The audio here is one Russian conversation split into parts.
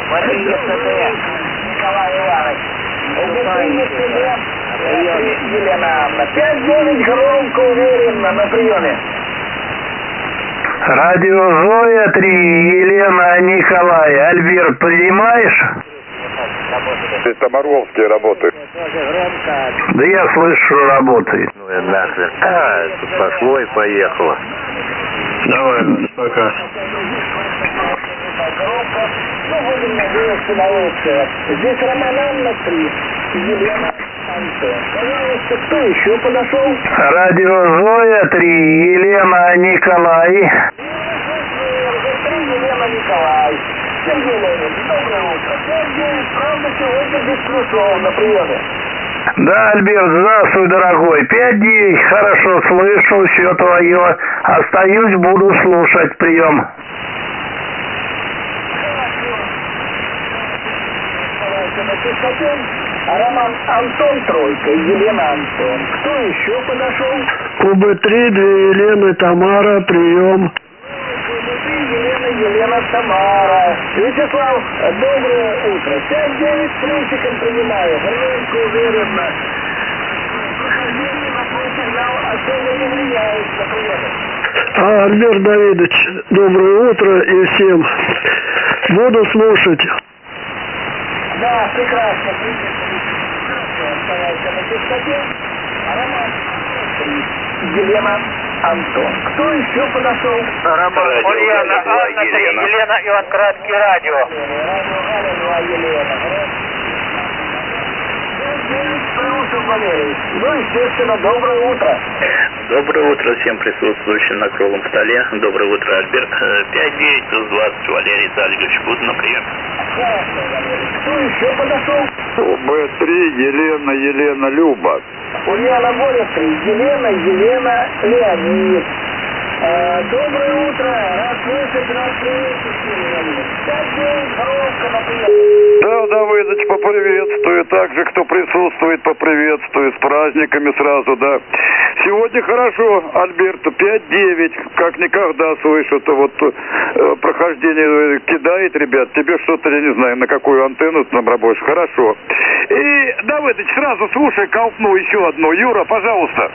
Николай Иванович. Елена Анна. 5-9 громко, уверенно на приеме. Радио Зоя 3, Елена, Николай. Альберт, принимаешь? Это Моровский работает. Да я слышу, работает. Ну и нахрен. Тут пошло и поехало. Давай, пока. Ну, будем надеяться на лучшее. Здесь Роман Анна 3, Елена Антон. Пожалуйста, кто еще подошел? Радио Зоя 3, Елена, Николай. Елена Николай. Сергей Леонидович, доброе утро. 5-9, правда, сегодня без плюсов на приеме. Да, Альберт, здравствуй, дорогой. 5-9, хорошо слышу, все твое. Остаюсь, буду слушать. Прием. А Роман Антон тройка, Елена Антон. Кто еще подошел? КБ-3, 2 Елены, Тамара, прием. Елена Тамара. Вячеслав, доброе утро. 5-9 с плюсиком принимаю. Громко, уверенно. Прохождение на свой сигнал особо не влияет на приемы. Альберт Давидович, доброе утро и всем. Буду слушать. Да, прекрасно. Оставайся на чистоте. Роман, Елена Антон. Кто еще подошел? Роман, Ульяна, Анна, Елена, Иван Краткий, радио. Валерий. Ну, естественно, доброе утро. Доброе утро всем присутствующим на круглом столе. Доброе утро, Альберт. 5-9 плюс 20, Валерий Витальевич. Буду на прием. Хорошо, Валерий. Кто еще подошел? ОБ-3, Елена, Люба. Ульяна Боря 3, Елена, Леонид. Доброе утро. Рад слышать, рад приветствовать, Леонид. 5-9, коробка на прием. Да, Давыдыч, поприветствую. Также, кто присутствует, поприветствую. С праздниками сразу, да. Сегодня хорошо, Альберту, 5-9. Как никогда слышу, то вот прохождение кидает, ребят. Тебе что-то, я не знаю, на какую антенну ты там работаешь. Хорошо. И, Давыдыч, сразу слушай, колпну еще одну. Юра, пожалуйста.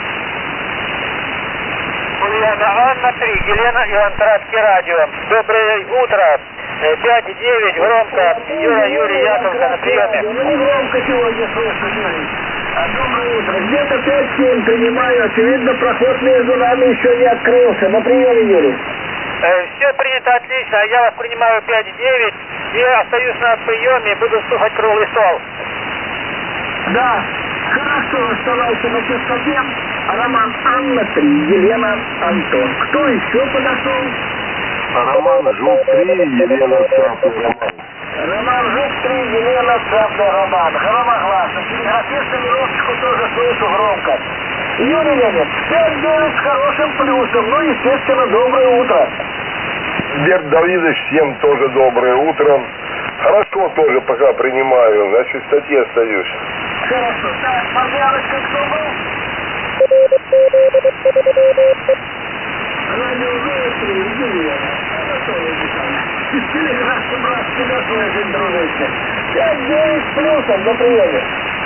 Ульяна, Анна 3, Елена, Иван Краткий, радио. Доброе утро. 5-9, громко. Юрий Яковлевна на приеме. Ну, не громко сегодня слышу, Юрий. Доброе утро. Где-то 5-7 принимаю. Очевидно, проход между нами еще не открылся. На приеме, Юрий. Все принято отлично. Я вас принимаю 5-9 и остаюсь на приеме и буду слушать круглый стол. Да. Хорошо, оставайся на чистоте. Роман Анна 3, Елена Антон. Кто еще подошел? Роман Жук 3, Елена Сафу, Роман. Роман Жук 3, Елена Сафу, Роман. Громогласно. Телеграфиста минуточку тоже слышу громко. Юрий Леонидович, 5-9 с хорошим плюсом. Ну, естественно, доброе утро. Берт Давидович, всем тоже доброе утро. Хорошо тоже пока принимаю, на чистоте остаюсь. Хорошо. Так, пожалуйста, кто был? Радио Зоя 3, Елена. Анатолий Николаевич. Телеграф, брат, тебя слышит, дружище. 5-9 с плюсом на приеме.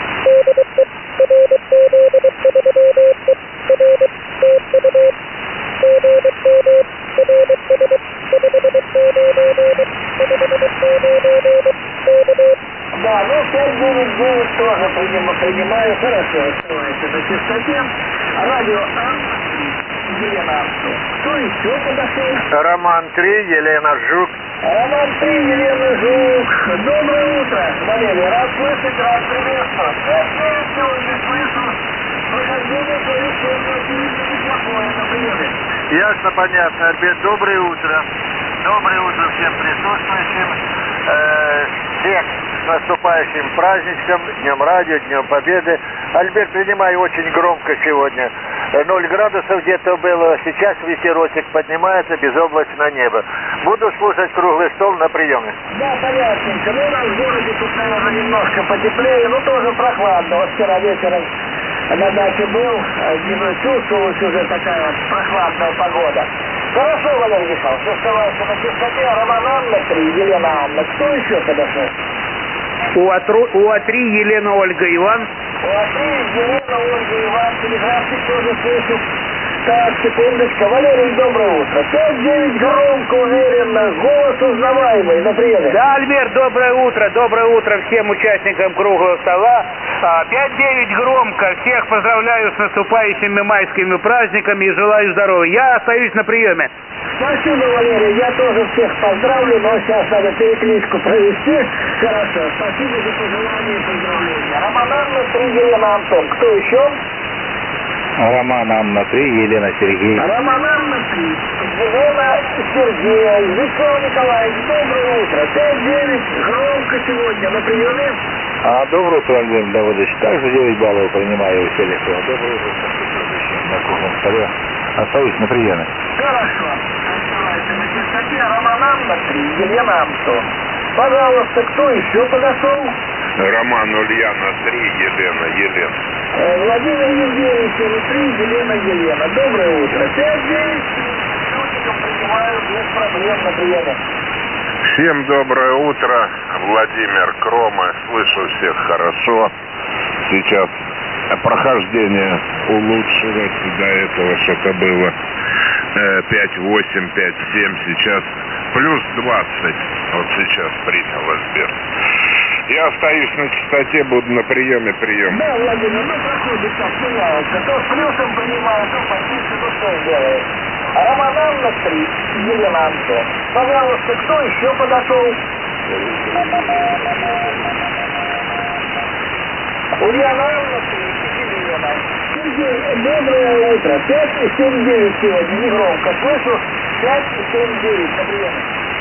Да, ну 5-9-9 тоже принимаю. Хорошо, оставайся на чистоте. Радио Елена Антон. Кто еще подошел? Роман 3, Елена Жук. Роман 3, Елена Жук. Доброе утро, Валерий. Рад слышать, рад приветствовать. Я сегодня слышу прохождение твоих сегодня неплохое на приеме. Ясно, понятно, Альберт. Доброе утро. Доброе утро всем присутствующим. Всех с наступающим праздничком, Днем Радио, Днем Победы. Альберт, принимаю очень громко сегодня. 0 градусов где-то было, сейчас ветерочек поднимается, безоблачное небо. Буду слушать круглый стол на приеме. Да, понятненько. Ну, у нас в городе тут, наверное, немножко потеплее, но тоже прохладно. Вот вчера вечером на даче был, чувствовалась уже такая прохладная погода. Хорошо, Валерий Михайлович, оставайся на чистоте. Роман Анна 3, Елена Анна. Кто еще подошел? У А3 Елена Ольга Иван. У А3 Елена Ольга Иван. Телеграфчик тоже слышу. Так, секундочку. Валерий, доброе утро. 5-9 громко, уверенно. Голос узнаваемый. На приеме. Да, Альберт, доброе утро всем участникам круглого стола. 5-9 громко. Всех поздравляю с наступающими майскими праздниками и желаю здоровья. Я остаюсь на приеме. Спасибо, Валерий. Я тоже всех поздравлю, но сейчас надо перекличку провести. Хорошо. Спасибо за пожелания и поздравления. Роман Анна 3, Елена Антон. Кто еще? Роман Анна 3, Елена Сергей. Роман Анна 3, Елена Сергей. Виктор Николаевич, доброе утро. 5-9 громко сегодня на приеме. Доброе утро, Альберт Давыдович. Также 9 баллов принимаю у Селихова. Доброе утро. На круглом столе. Остаюсь на приеме. Хорошо. Оставайся на чистоте. Роман Анна 3, Елена Антон. Пожалуйста, кто еще подошел? Роман Ульяна 3, Елена. Владимир Евгеньевич, 3, Елена. Доброе утро. 5-9. Людям принимаю без проблем на приеме. Всем доброе утро. Владимир Крома. Слышу всех хорошо. Сейчас прохождение улучшилось. До этого что-то было 5-8, 5-7. Сейчас плюс 20. Вот сейчас принял Альберт. Я остаюсь на чистоте, буду на приеме. Да, Владимир, проходит так, меняется. То с плюсом принимает, то потише, то что делает. Роман Анна 3, Елена Антон. Пожалуйста, кто еще подошел? Ульяна Анна 3, Елена. Сергей, доброе утро. 5-7-9 сегодня, не громко слышу. 5-7-9 на приеме.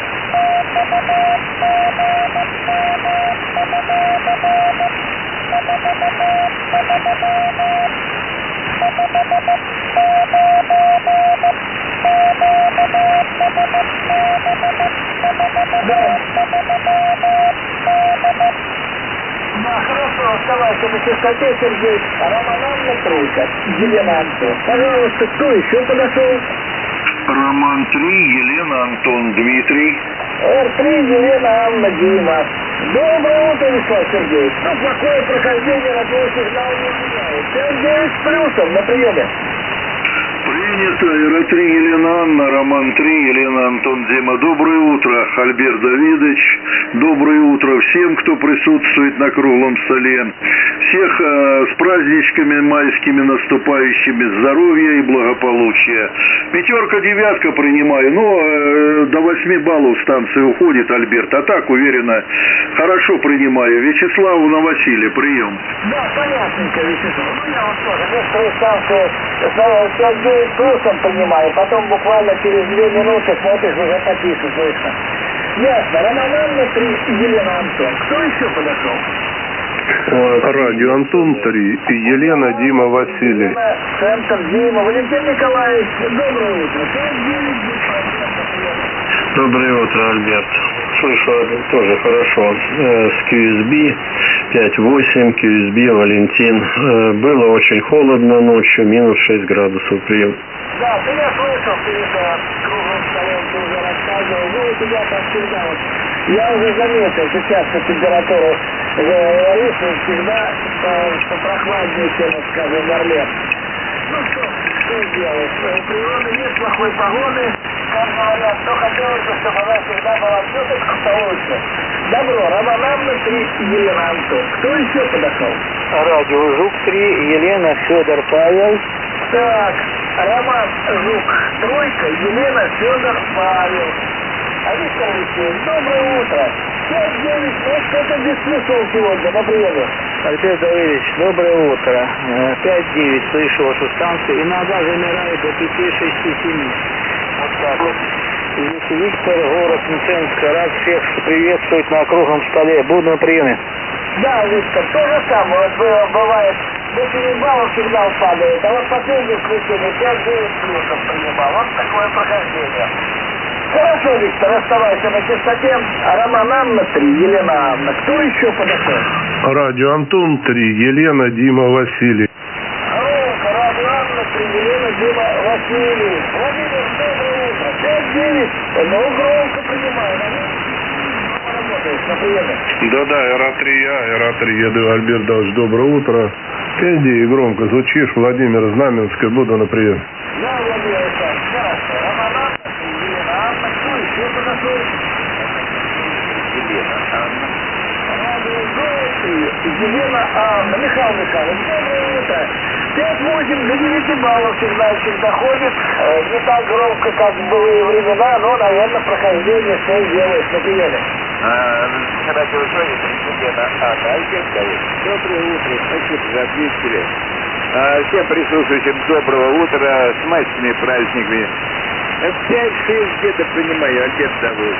Да, хорошо, оставайся на чистоте, Сергей. Роман Анна 3, Елена Антон. Пожалуйста, кто еще подошел? Роман 3, Елена Антон Дмитрий. Р3, Елена Анна Дима. Доброе утро, Вячеслав Сергеевич. Ну, плохое прохождение на твой сигнал не влияет. 5-9 с плюсом на приеме. Принято. Р3, Елена Анна, Роман 3, Елена Антон Дима. Доброе утро, Альберт Давидович. Доброе утро всем, кто присутствует на круглом столе. Всех с праздничками майскими наступающими, здоровья и благополучия. 5-9 принимаю, но до 8 баллов станция уходит, Альберт. А так, уверенно, хорошо принимаю. Вячеславу на Василия, прием. Да, понятненько, Вячеслав. Ну, я вот тоже некоторые станции 5-9 плюсом принимаю, потом буквально через 2 минуты смотришь, уже потише слышно. Ясно. Роман Анна 3, Елена Антон. Кто еще подошел? Радио Антон 3, Елена, Дима, Василий. Центр Дима. Валентин Николаевич, доброе утро. 5-9. Доброе утро, Альберт. Слышу тоже хорошо. С QSB 5-8, QSB, Валентин. Было очень холодно ночью, минус 6 градусов прием. Да, ты я слышал, перед круглым столом ты уже рассказывал. Ну, у тебя там всегда вот. Я уже заметил, сейчас по температуру говоришь, всегда попрохладнее, чем, скажем, в Орле. Ну что делать? У природы нет плохой погоды. Как говорят, но хотелось бы, чтобы она всегда была все-таки получше. Добро. Роман Анна 3, Елена Антон. Кто еще подошел? Радио Жук 3, Елена, Федор, Павел. Так, Роман Жук 3, Елена, Федор, Павел. А Виктор Алексеевич, доброе утро. 5-9, это без плюсов сегодня на приеме. Альберт Давидович, доброе утро. 5-9, слышу вашу станцию. Иногда замирает до 5-6-7. Вот так вот. Здесь Виктор, город Мценск. Рад всех приветствовать на круглом столе. Буду на приеме. Да, Виктор, то же самое. Вот бывает, до 7 баллов сигнал падает, а вот последнее включение 5-9 плюсов принимал. Вот такое прохождение. Хорошо, Виктор, оставайся на чистоте. Роман Анна 3, Елена Анна. Кто еще подошел? Радио Антон 3, Елена, Дима, Василий. Радио Анна 3, Елена, Дима, Василий. Владимир, доброе утро. Ну, громко принимаю. Работаешь на приеме. Да-да, РА-3Я, РА-3, еду, Альберт Давыдович, доброе утро. Иди, громко звучишь, Владимир Знаменский, буду на прием. Да, Владимир Александрович, хорошо. Роман Анна, Елена Анна, кто еще подошел? Елена Анна. Елена Анна, Михаил Михайлович, доброе утро. 5-8 до 9 баллов сигнальчик доходит. Не так громко, как в былые времена, но, наверное, прохождение все делает на приеме. Радио Союз, Елена Анна, Альберт Давыдович. Доброе утро, спасибо за ответили. Всем присутствующим доброго утра, с майскими праздниками. 5-6 где-то принимаю, Альберт Давыдович.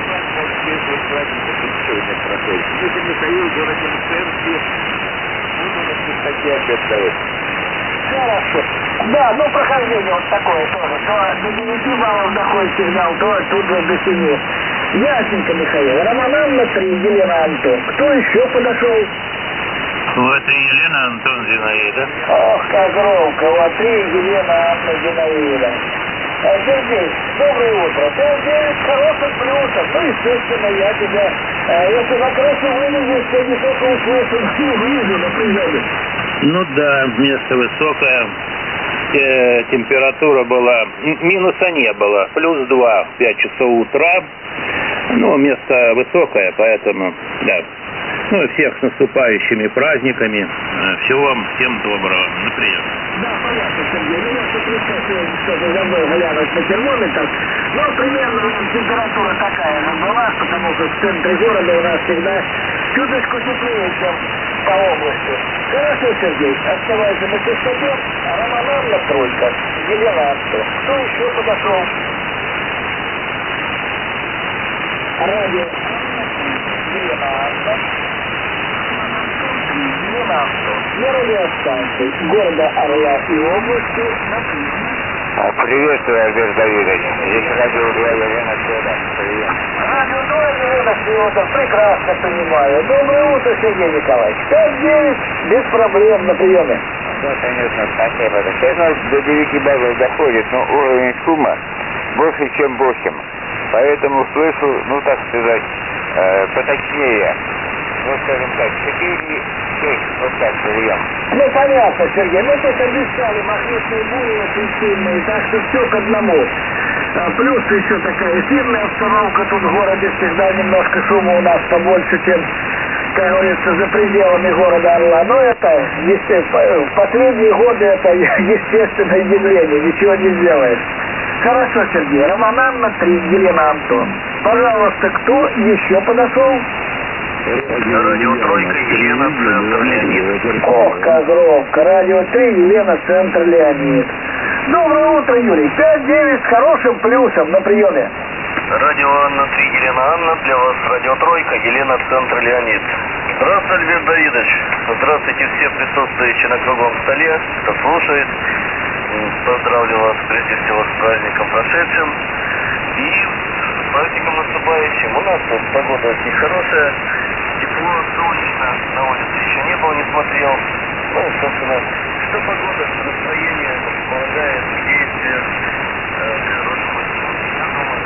Это Михаил, город Мценский. Буду на частоте, Альберт Давыдович. Хорошо. Да, ну прохождение вот такое тоже. То до 9 баллов доходит сигнал, то тут же до 7. Ясненько, Михаил. Роман Анна, 3, Елена Антон. Кто еще подошел? Вот и Елена, Антон, Зинаида. Ох, как громко. Вот 3, Елена Анна, Зинаида. Сергей, доброе утро. 5-9 с хорошим плюсом. Ну, естественно, я тебя, если на крышу вылезешь, я не только услышу, но и вижу на приеме. Ну да, место высокое. Температура была, минуса не было, +2 в 5 часов утра. Ну, место высокое, поэтому, да. Ну, и всех с наступающими праздниками. Всего вам, всем доброго. На прием. Да, понятно, Сергей. Ну, я что-то забыл глянуть на термометр. Ну, примерно температура такая же была, потому что в центре города у нас всегда чуточку теплее, чем по области. Хорошо, Сергей, оставайся на частоте. Роман Анна, 3, Елена Антон. Кто еще подошел? Радио Анна, Елена Анна. Елена Антон. На радиостанции города Орла и области на приеме. Приветствую, Альберт Давидович. Здесь радио 2 Елена Федор. Привет. Радио 2 Елена Федор. Прекрасно понимаю. Доброе утро, Сергей Николаевич. 5-9 без проблем на приеме. Да, конечно, спасибо. Сейчас у нас до 9 баллов доходит, но уровень шума больше, чем 8. Поэтому слышу, ну, так сказать, поточнее. Ну, скажем так, 4-6, вот так, прием. Ну, понятно, Сергей. Мы тут обещали магнитные бури очень сильные, так что все к одному. Плюс еще такая эфирная обстановка. Тут в городе всегда немножко шума у нас побольше, чем, как говорится, за пределами города Орла. Но это, естественно, в последние годы это естественное явление, ничего не сделаешь. Хорошо, Сергей. Роман Анна, 3, Елена Антон. Пожалуйста, кто еще подошел? Радио Тройка, Елена, Центр, Леонид. Ох, как громко. Радио 3, Елена, Центр, Леонид. Доброе утро, Юрий. 5-9 с хорошим плюсом на приеме. Радио Анна 3, Елена Анна, для вас Радио Тройка, Елена, Центр, Леонид. Здравствуйте, Альберт Давидович. Здравствуйте все присутствующие на круглом столе, кто слушает. Поздравлю вас прежде всего с праздником прошедшим. И с праздником наступающим. У нас тут погода очень хорошая. Тепло, солнечно. На улице еще не был, не смотрел. Ну, собственно, что погода, настроение помогает к действию, к хорошему дню. Я думаю,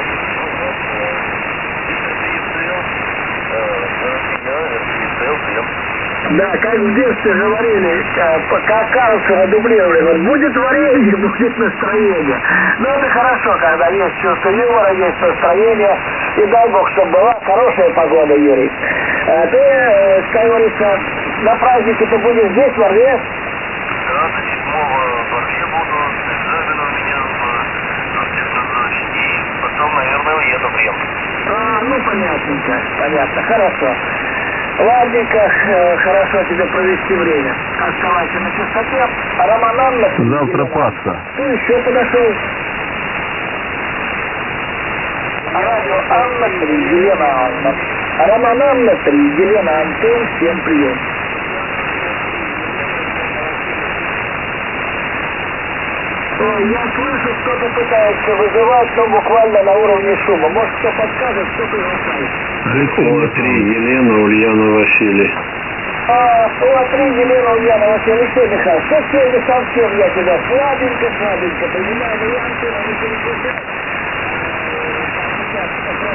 прием. Да, как в детстве говорили, как Карлсона дублировали, вот будет варенье, будет настроение. Но это хорошо, когда есть чувство юмора, есть настроение, и дай Бог, чтобы была хорошая погода, Юрий. Ты, как говорится, на празднике ты будешь здесь, в Орле? Да, до 7-го в Орле буду, экзамен у меня в Ростехнадзоре, и потом, наверное, уеду в Рим. Ну, понятненько, понятно, хорошо. Ладненько, хорошо тебе провести время. Оставайся на частоте. Роман Анна... Завтра Пасха. Кто еще подошел? Радио Анна 3, Елена Анна. Роман Анна 3, Елена Антон, всем прием. Я слышу, кто-то пытается вызывать, но буквально на уровне шума. Может, кто подскажет, кто приглашает? Рыкова 3, Елена, Ульяна, Василий. УА-3, Елена, Ульяна, Василий. Алексей Михайлович, что сегодня совсем я тебя слабенько, принимаю варианты, они переключают.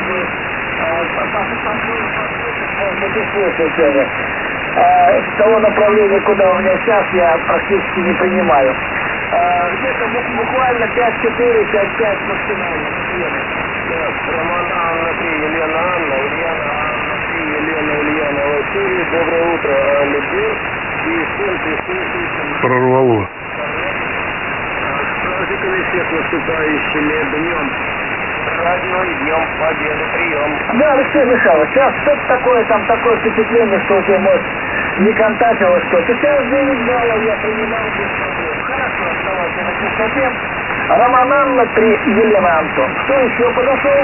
С того направления, куда у меня сейчас, я практически не принимаю. Где-то буквально 5-4, 5-5 максимально. Роман Анна 3, Елена Анна, Ульяна Анна 3, Елена Ульяна Василий. Доброе утро, Альберт. И всем присутствующим. Прорвало. С праздниками всех наступающими днем. Радио и днем Победы, прием. Да, Алексей Михайлович, сейчас что-то такое, там такое впечатление, что у тебя, может, не контактило что-то. Сейчас 9 баллов я принимал без проблем. Хорошо, давайте на частоте. Роман Анна 3, Елена Антон. Кто еще подошел?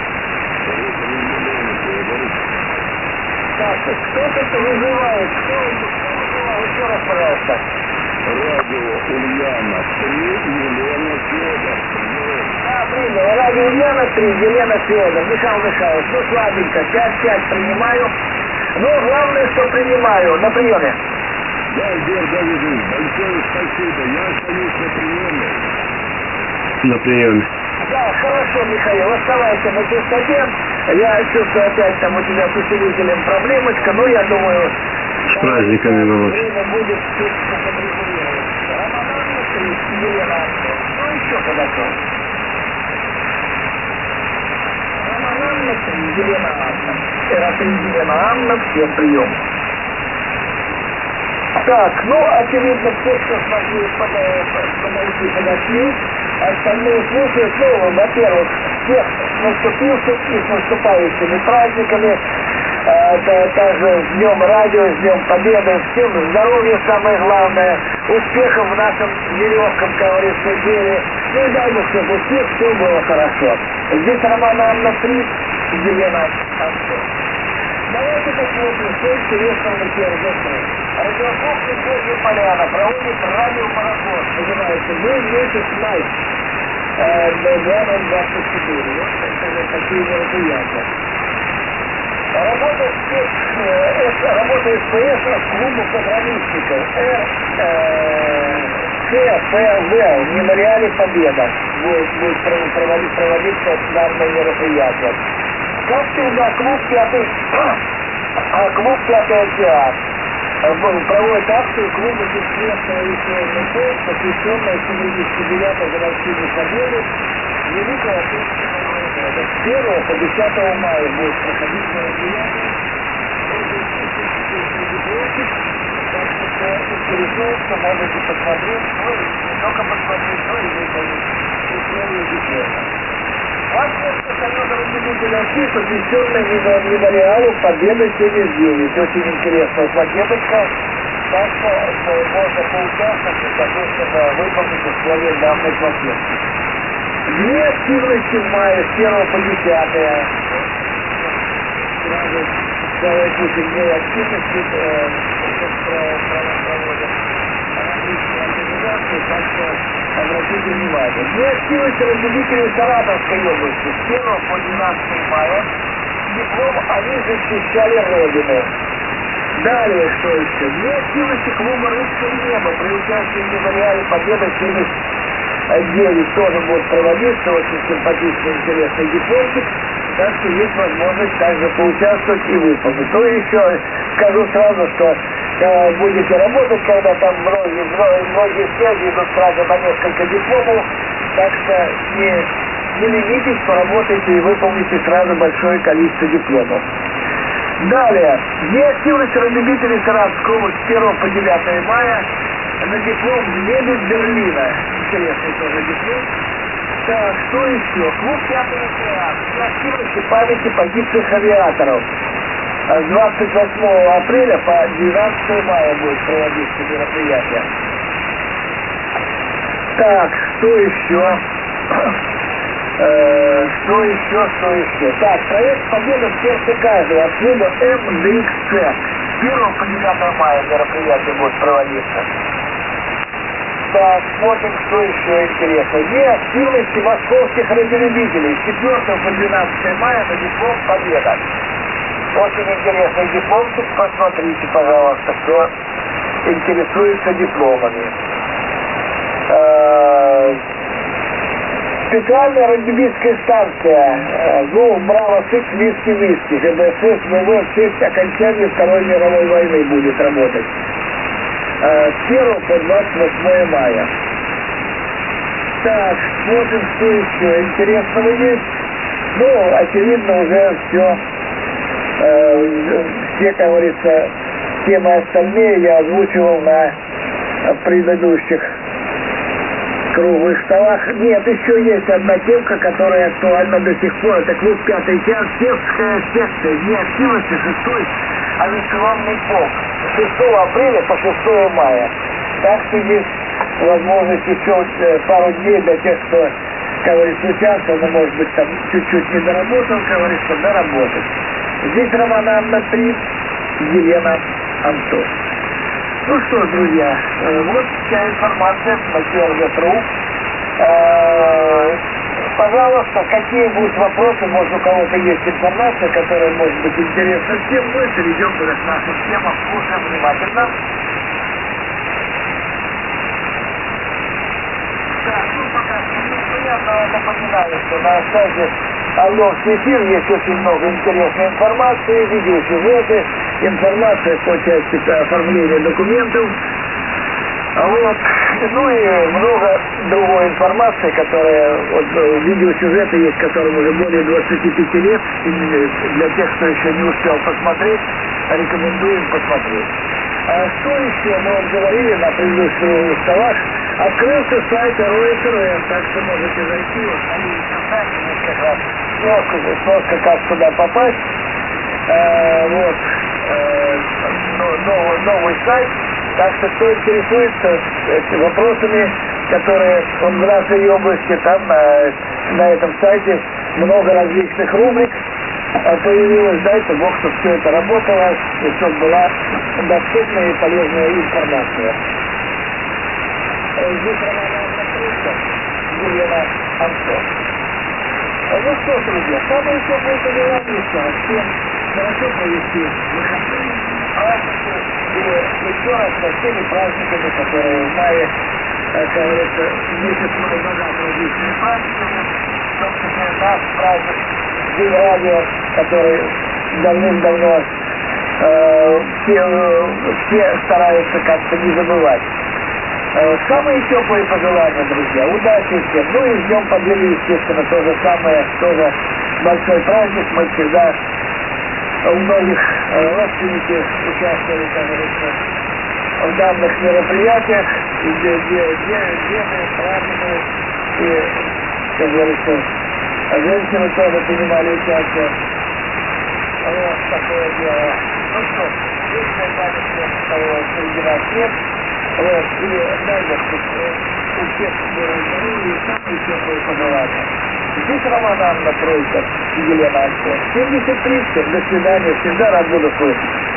Так, кто-то вызывает. Кто вызывает? Еще раз, пожалуйста. Радио Ульяна 3, Елена Федор. Принял. Радио Ульяна 3, Елена Федор. Михаил Михайлович, ну слабенько, 5-5 принимаю. Но главное, что принимаю. На приеме. Да, Альберт Давидович, большое спасибо. Я остаюсь на приеме. На приеме. Да, хорошо, Михаил, оставайся на частоте. Я чувствую, опять там у тебя с усилителем проблемочка, но я думаю... С праздниками, Володь. Время будет все подрегулировать. Роман 3, Елена Антон. Кто еще подошел? Роман 3, Елена Анна. Это Елена Анна, всем прием. Так, ну, очевидно, все, кто смогли подошли, остальные слушают, ну, во-первых, всех наступивших и с наступающими праздниками, также с Днем Радио, с Днем Победы, всем здоровья, самое главное, успехов в нашем нелегком, как говорится, деле, ну и дай Бог, чтобы у всех все было хорошо. Здесь Роман Анна 3, Елена Антон. Давайте посмотрим, что интересного на первый строй. Радиоклуб «Медвежья поляна» проводит радиомарафон. Называется «Мы месяц май» 2024. Вот это такие мероприятия. Работа СПС от клуба программистиков КПВ в мемориале Победа. Будет проводиться данное мероприятие. Как всегда, клуб «Пятый океан» проводит акцию клуба «Бесследная веселая полк», посвященная 79-й годовщине Победы Великой Отечественной войны. С 1 по 10 мая будет проходить мероприятие. Так что, кто интересуется, можете посмотреть, ну и не только посмотреть, но и выполнить условия диплома. Акция Союза любителей оси, посвященная мемориалу Победы 79. Очень интересная макеточка. Так что можно поучаствовать и, соответственно, выполнить условия данной макетки. Две активности в мае с 1 по 10. Сразу целая куча дней активности проводят различные организации, так что обратите внимание. Две активности любителей Саратовской области с 1 по 12 мая. Диплом «Они защищали Родину». Далее, что еще? Две активности клуба «Русское небо» при участии в мемориале Победы 79 тоже будут проводиться. Очень симпатичный, интересный дипломчик. Так что есть возможность также поучаствовать и выполнить. То еще скажу сразу, что будете работать, когда там многие связи идут сразу на несколько дипломов, так что не ленитесь, поработайте и выполните сразу большое количество дипломов. Далее, две активности любителей Саратовской области с 1 по 9 мая на диплом «Лебедь Берлина». Интересный тоже диплом. Так, что еще? Клуб «Пятый океан». Активности памяти погибших авиаторов. С 28 апреля по 12 мая будет проводиться мероприятие. Так, что еще? Что еще? Так, проект «Победа в сердце каждого» от клуба МДХЦ. С 1 по 9 мая мероприятие будет проводиться. Так, смотрим, что еще интересно. Две активности московских радиолюбителей с 4 по 12 мая на диплом «Победа». Очень интересный дипломчик, посмотрите, пожалуйста, кто интересуется дипломами. Специальная регбистская станция. Гол Браво 6 Виски. ГБСС ВВ в честь окончания Второй мировой войны будет работать. С 1 по 28 мая. Так, смотрим, что еще интересного есть. Ну, очевидно, уже все, как говорится, темы остальные я озвучивал на предыдущих круглых столах. Нет, еще есть одна темка, которая актуальна до сих пор. Это клуб «Пятый час», сельская секция, дни активности, 6-й авиационный полк. 6 апреля по 6 мая. Так что есть возможность еще пару дней для тех, кто, как говорится, участвовал, но, может быть, там чуть-чуть не доработал, как говорится, доработать. Здесь Роман Анна 3, Елена Антон. Ну что, друзья, вот вся информация на Киеве.ру. Пожалуйста, какие будут вопросы, может, у кого-то есть информация, которая может быть интересна всем, мы перейдем к нашим темам, слушаем внимательно. Так, ну пока непонятно, напоминаю, что на сайте Орловский эфир есть очень много интересной информации, видеосюжеты, информация по части оформления документов. Вот. Ну и много другой информации, которая, вот, видеосюжеты есть, которым уже более 25 лет, и для тех, кто еще не успел посмотреть, рекомендуем посмотреть. А что еще? Мы вот говорили на предыдущих столах, открылся сайт РОСРН, так что можете зайти, вот, на сайт, несколько раз, сноска, как туда попасть, вот, новый сайт. Так что, кто интересуется вопросами, которые в нашей области, там на этом сайте много различных рубрик появилось. Дайте Бог, чтобы все это работало, и чтобы была доступная и полезная информация. Здесь Елена Антон. Ну что ж, друзья, самое теплое пожелание всем хорошо провести выходные, праздники, и еще раз со всеми праздниками, которые в мае, как говорится, месяц май богат различными праздниками, в том числе наш праздник День радио, который давным-давно все стараются как-то не забывать. Самые теплые пожелания, друзья, удачи всем. Ну и с Днем Победы, естественно, то же самое, тоже большой праздник. Мы всегда у многих родственники участвовали, как говорится, в данных мероприятиях, деды, прадеды и, как говорится, женщины тоже принимали участие. Вот такое дело. Ну что, вечная память среди нас нет. Вот, и дай Господь у всех здоровья и самые теплые пожелания. Здесь Роман Анна Тройка и Елена Антон. 73, до свидания, всегда рад буду слышать.